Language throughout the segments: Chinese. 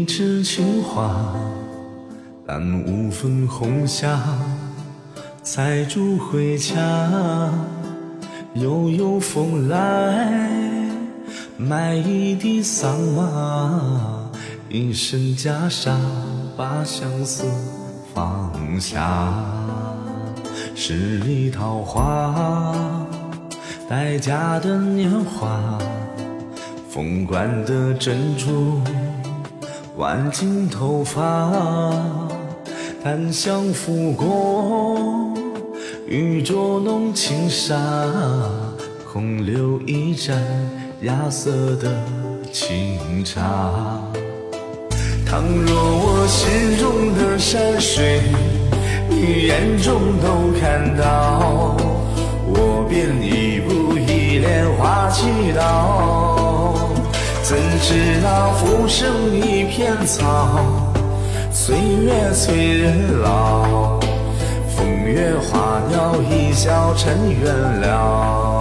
枝青花，但无分红霞。采竹回家，悠悠风来，买一地桑麻，一身袈裟，把相思放下。十里桃花，待嫁的年华，凤冠的珍珠，挽进头发，檀香拂过，玉镯弄轻纱，空留一盏芽色的清茶。倘若我心中的山水，你眼中都看到，我便一步一莲花祈祷。怎知那浮生一片草，岁月催人老，风月花鸟一笑尘缘了。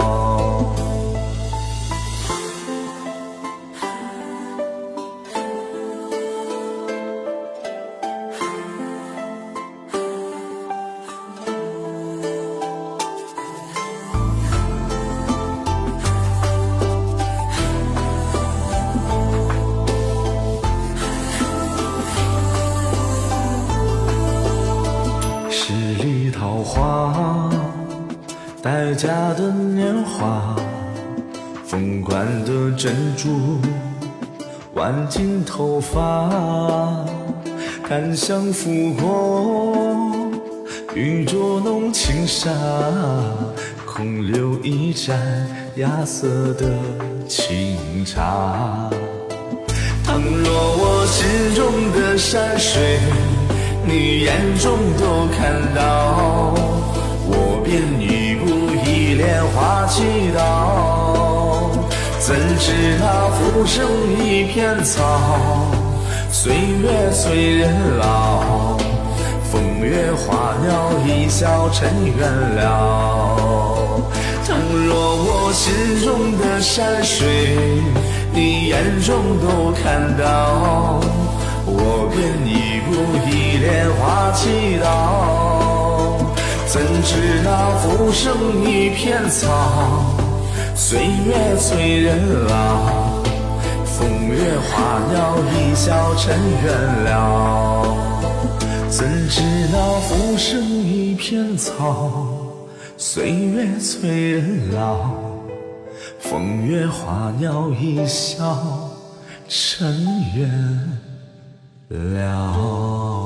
十里桃花，待嫁的年华，凤冠的珍珠，挽进头发，檀香拂过，玉镯弄轻纱，空留一盏芽色的清茶。倘若我心中的山水，你眼中都看到，我便一步一莲花祈祷。怎知那浮生一片草，岁月催人老，风月花鸟一笑尘缘了。倘若我心中的山水，你眼中都看到，我便一步一莲花祈祷。怎知那浮生一片草，岁月催人老，风月花鸟一笑尘缘了。怎知那浮生一片草，岁月催人老，风月花鸟一笑尘缘了。